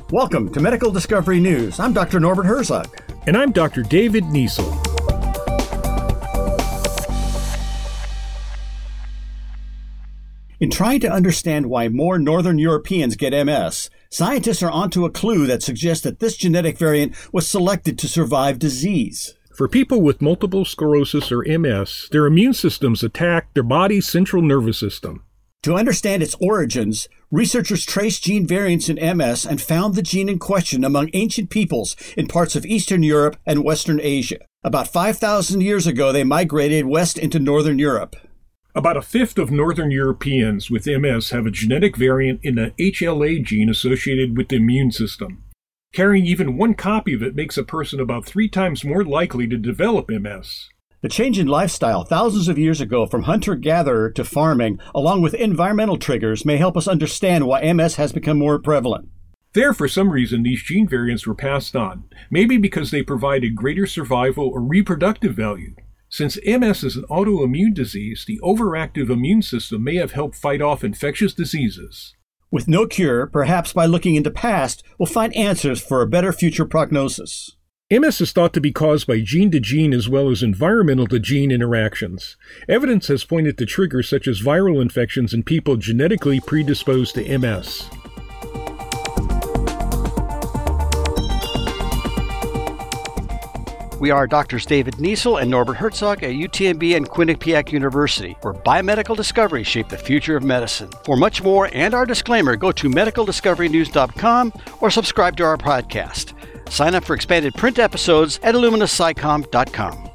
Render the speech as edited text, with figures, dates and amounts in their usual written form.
Welcome to Medical Discovery News. I'm Dr. Norbert Herzog. And I'm Dr. David Niesel. In trying to understand why more Northern Europeans get MS, scientists are onto a clue that suggests that this genetic variant was selected to survive disease. For people with multiple sclerosis or MS, their immune systems attack their body's central nervous system. To understand its origins, researchers traced gene variants in MS and found the gene in question among ancient peoples in parts of Eastern Europe and Western Asia. About 5,000 years ago, they migrated west into Northern Europe. About a fifth of Northern Europeans with MS have a genetic variant in the HLA gene associated with the immune system. Carrying even one copy of it makes a person about 3 times more likely to develop MS. The change in lifestyle thousands of years ago from hunter-gatherer to farming, along with environmental triggers, may help us understand why MS has become more prevalent. For some reason, these gene variants were passed on, maybe because they provided greater survival or reproductive value. Since MS is an autoimmune disease, the overactive immune system may have helped fight off infectious diseases. With no cure, perhaps by looking into past, we'll find answers for a better future prognosis. MS is thought to be caused by gene-to-gene as well as environmental-to-gene interactions. Evidence has pointed to triggers such as viral infections in people genetically predisposed to MS. We are Drs. David Niesel and Norbert Herzog at UTMB and Quinnipiac University, where biomedical discoveries shape the future of medicine. For much more and our disclaimer, go to medicaldiscoverynews.com or subscribe to our podcast. Sign up for expanded print episodes at illuminascicom.com.